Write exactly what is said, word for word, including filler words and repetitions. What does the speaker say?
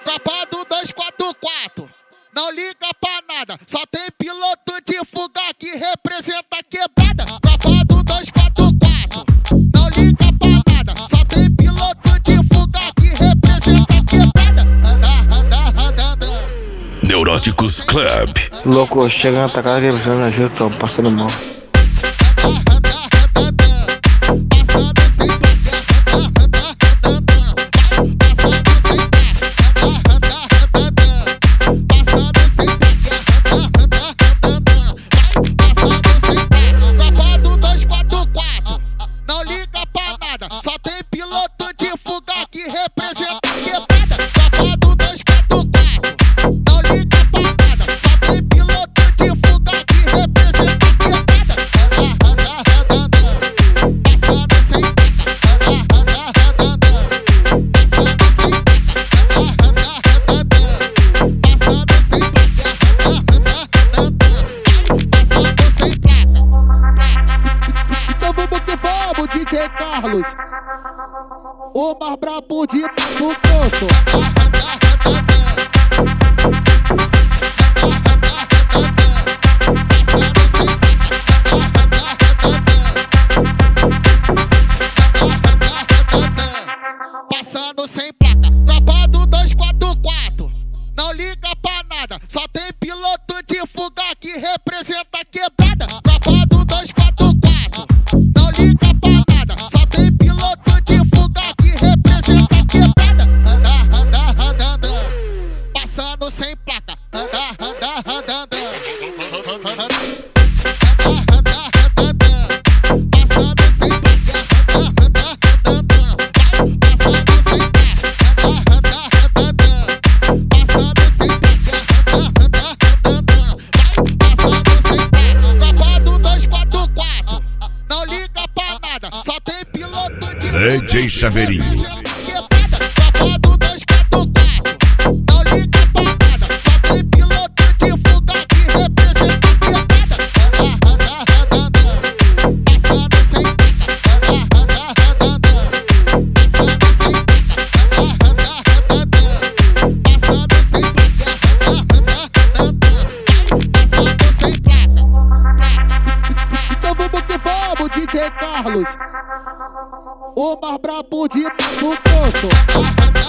Tropa do dois quatro quatro, não liga pra nada, só tem piloto de fuga que representa a quebrada. Tropa do dois quatro quatro, não liga pra nada, só tem piloto de fuga que representa a quebrada. Anda, anda, anda, anda. Neuróticos Club. Louco, chega na tua casa e você não ajuda, tô passando mal. Não liga pra nada, só tem piloto de fuga que representa a quebrada. Tropa do dois quatro quatro, não liga pra nada, só tem piloto de fuga que representa a quebrada. Anda, anda, anda, passando sem placa. Anda, anda, anda, passando sem placa. Anda, anda, anda, passando sem placa. Anda, anda, passando sem placa. Então vamos que vamos, D J Carlos, o mais brabo de do poço. Passando sem placa, tropa do dois quatro quatro, não liga pra nada, só tem piloto de fuga que representa a quebrada. Tropa do dois quatro quatro, não liga pra nada, só tem piloto de fuga que representa a quebrada. Anda, anda, anda, anda, passando sem placa. Anda, anda, anda, anda, passando sem placa. Anda, anda, anda, passando sem placa. Anda, anda, anda, passando sem placa. Anda, anda, passando sem placa. Tropa do dois quatro quatro, não liga pra nada, só tem piloto de D J Chaveirinho. quebrada. Tropa do dois quatro quatro, não liga pra nada, só tem piloto de fuga que representa a quebrada. Anda, anda, anda, passando sem placa. Anda, anda, anda, passando sem placa. Anda, anda, anda, passando sem placa. Anda, anda, passando sem placa. Então vamos que vamos, D J Carlos, o mais brabo de do poço.